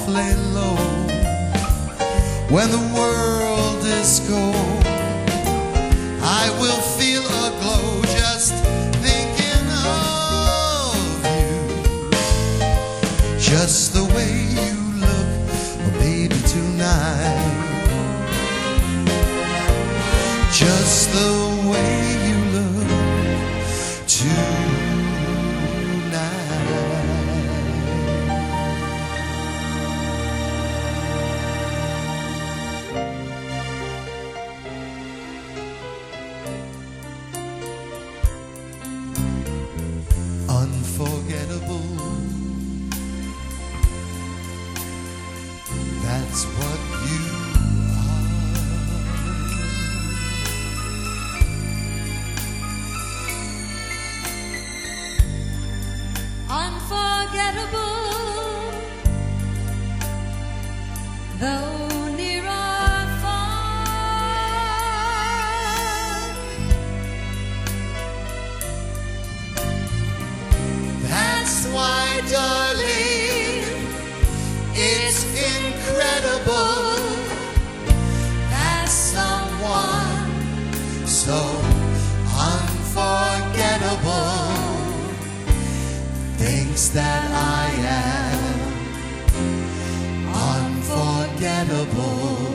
awfully low. When the world is cold, I will feel a glow just thinking of you. Just the way you look, oh baby, tonight. Just the way you look tonight. Unforgettable, that's what you are. Unforgettable, though near or far. That's why, darling, it's incredible that someone so unforgettable thinks that I am unforgettable.